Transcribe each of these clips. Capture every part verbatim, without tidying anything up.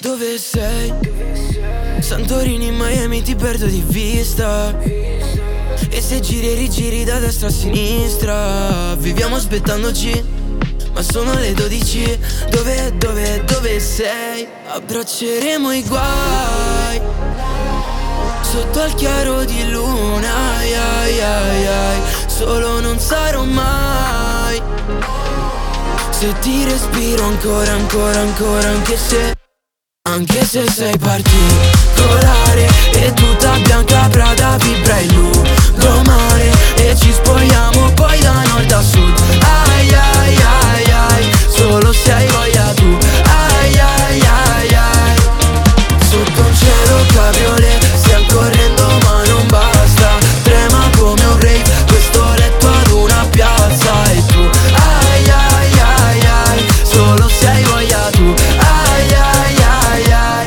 Dove sei? Santorini, Miami, ti perdo di vista. E se giri e rigiri da destra a sinistra, viviamo aspettandoci, ma sono le dodici. Dove, dove, dove sei? Abbracceremo i guai sotto al chiaro di luna, ai, ai, ai, ai. Solo non sarò mai se ti respiro ancora, ancora, ancora. Anche se, anche se sei particolare e tutta bianca Prada vibra il lungomare, e ci spogliamo poi da nord a sud. Ai, ai, ai, ai, solo se hai voglia tu. Ai, ai, ai, ai, sotto un cielo cabriolet, stiamo correndo ma non basta. Trema come un rave, questo letto ad una piazza. E tu, ai, ai, ai, ai, solo se hai voglia tu. Ai, ai, ai, ai.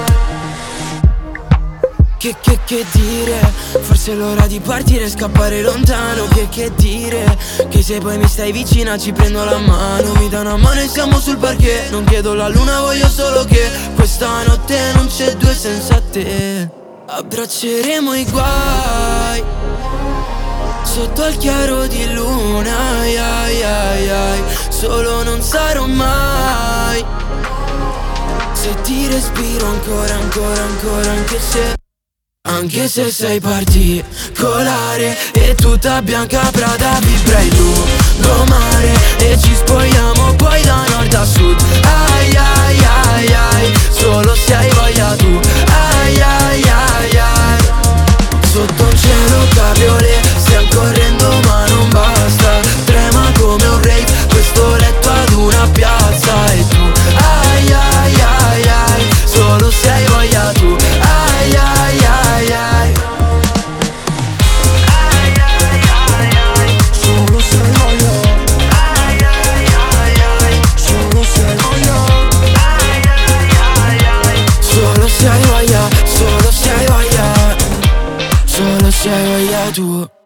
Che, che, che dire? Forse è l'ora di partire e scappare lontano. Che, che dire? Che se poi mi stai vicina ci prendo la mano. Mi dai una mano e siamo sul parquet. Non chiedo la luna, voglio solo che questa notte non c'è due senza te. Abbracceremo i guai sotto al chiaro di luna, ai, ai, ai, ai. Solo non sarò mai se ti respiro ancora, ancora, ancora. Anche se, anche se sei particolare e tutta bianca Prada vibra il lungomare, e ci spogliamo poi da nord a sud. Ai, ai, ai, ai, solo se hai voglia tu. Ai, ai, ai, ai, sotto un cielo cabriolet, stiamo correndo ma non basta. Trema come un rave, questo letto ad una piazza. E tu, ai, ai, ai, ai, solo se hai voglia tu. Ai, ai, ai, ai, solo se hai voglia. Ai, ai, ai, ai, solo se hai voglia. Ai, ai, ai, ai, solo se hai voglia, solo se hai voglia, solo se hai voglia tu.